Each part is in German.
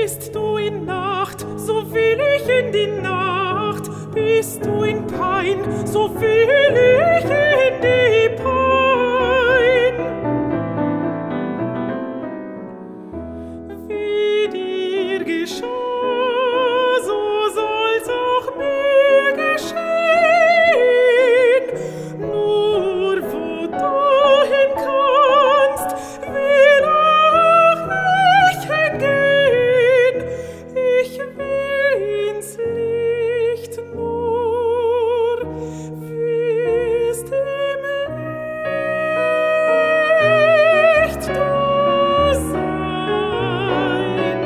Bist du in Nacht, so will ich in die Nacht. Bist du in Pein, so will ich in die Pein. Wie dir geschah, so soll's auch mir geschehen. Nur wo du hin kannst, will auch ich hingehen. Ich will ins Licht, nur wirst im Licht du sein.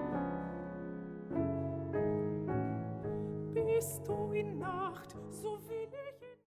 Bist du in Nacht, so